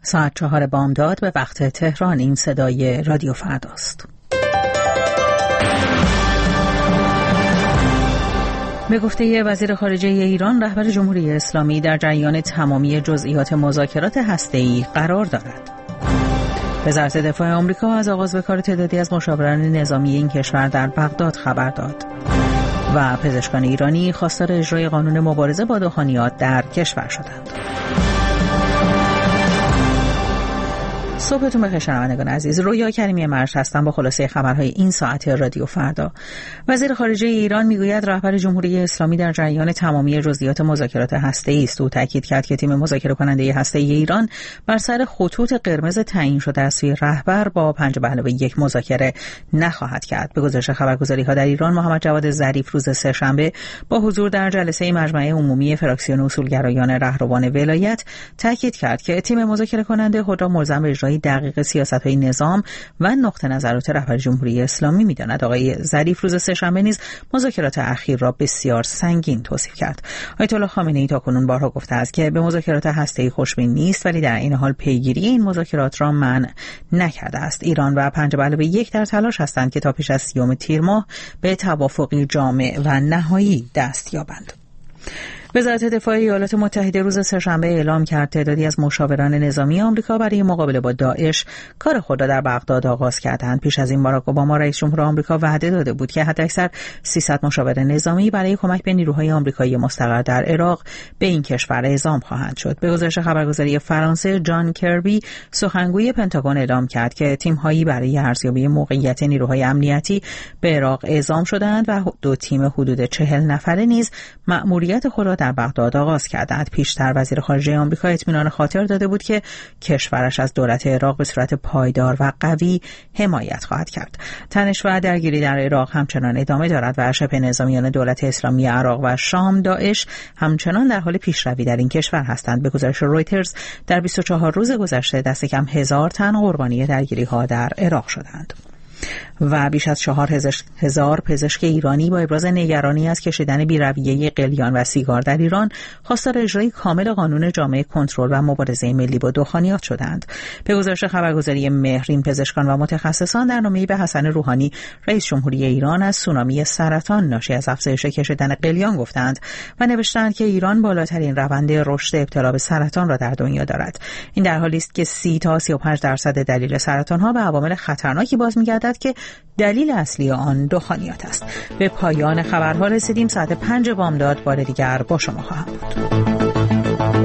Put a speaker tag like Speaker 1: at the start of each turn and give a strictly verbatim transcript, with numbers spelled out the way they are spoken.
Speaker 1: ساعت چهار بامداد به وقت تهران. این صدای رادیو فرداست. به گفته وزیر خارجه ایران، رهبر جمهوری اسلامی در جریان تمامی جزئیات مذاکرات هسته‌ای قرار دارد. وزارت دفاع آمریکا از آغاز به کار تعدادی از مشاوران نظامی این کشور در بغداد خبر داد. و پزشکان ایرانی خواستار اجرای قانون مبارزه با دخانیات در کشور شدند. صبحتون بخیر شنوندگان عزیز. رویا کریمی مرش هستم با خلاصه خبرهای این ساعت رادیو فردا. وزیر خارجه ایران میگوید رهبر جمهوری اسلامی در جریان تمامی جزئیات مذاکرات هسته‌ای است. او تاکید کرد که تیم مذاکره کننده هسته‌ای ایران بر سر خطوط قرمز تعیین شده از سوی رهبر با پنج به علاوه یک مذاکره نخواهد کرد. به گزارش خبرگزاری‌ها در ایران، محمد جواد ظریف روز سه‌شنبه با حضور در جلسه مجمع عمومی فراکسیون اصولگرایان رهروان ولایت تاکید کرد که تیم مذاکره کننده خود را ملزم به اجرای دقیق سیاست‌های نظام و نقطه نظرات رهبر جمهوری اسلامی می‌داند. آقای ظریف روز سه‌شنبه نیز مذاکرات اخیر را بسیار سنگین توصیف کرد. آیت الله خامنه‌ای تاکنون بارها گفته است که به مذاکرات هسته‌ای خوشبین نیست، ولی در این حال پیگیری این مذاکرات را منع نکرده است. ایران و پنج به علاوه یک در تلاش هستند که تا پیش از سیوم تیر ماه به توافقی جامع و نهایی دست یابند. وزارت دفاع ایالات متحده روز سه‌شنبه اعلام کرد تعدادی از مشاوران نظامی آمریکا برای مقابله با داعش کار خود را در بغداد آغاز کردند. پیش از این باراک اوباما رئیس جمهور آمریکا وعده داده بود که حداکثر سیصد مشاور نظامی برای کمک به نیروهای آمریکایی مستقر در عراق به این کشور اعزام خواهند شد. به گزارش خبرگزاری فرانسه، جان کربی سخنگوی پنتاگون اعلام کرد که تیم‌هایی برای ارزیابی موقعیت نیروهای امنیتی به عراق اعزام شدند و دو تیم حدود چهل نفره نیز مأموریت خود را در بغداد آغاز کردند. پیشتر وزیر خارجه آمریکا اطمینان خاطر داده بود که کشورش از دولت عراق به صورت پایدار و قوی حمایت خواهد کرد. تنش و درگیری در عراق همچنان ادامه دارد و شبه نظامیان دولت اسلامی عراق و شام داعش همچنان در حال پیشروی در این کشور هستند. به گزارش رویترز در بیست و چهار روز گذشته دست کم هزار تن قربانی درگیری‌ها در عراق شدند. و بیش از چهار هزار پزشک ایرانی با ابراز نگرانی از کشیدن بی‌رویه قلیان و سیگار در ایران خواستار اجرای کامل قانون جامع کنترل و مبارزه ملی با دخانیات شدند. به گزارش خبرگزاری مهر، این پزشکان و متخصصان در نامه‌ای به حسن روحانی رئیس جمهوری ایران از سونامی سرطان ناشی از افزایش کشیدن قلیان گفتند و نوشتند که ایران بالاترین روند رشد ابتلا به سرطان را در دنیا دارد. این در حالی است که سی تا سی و پنج درصد دلیل سرطان‌ها به عوامل خطرناکی بازمی‌گردد که دلیل اصلی آن دخانیات است. به پایان خبرها رسیدیم. ساعت پنج بامداد بار دیگر با شما خواهم بود.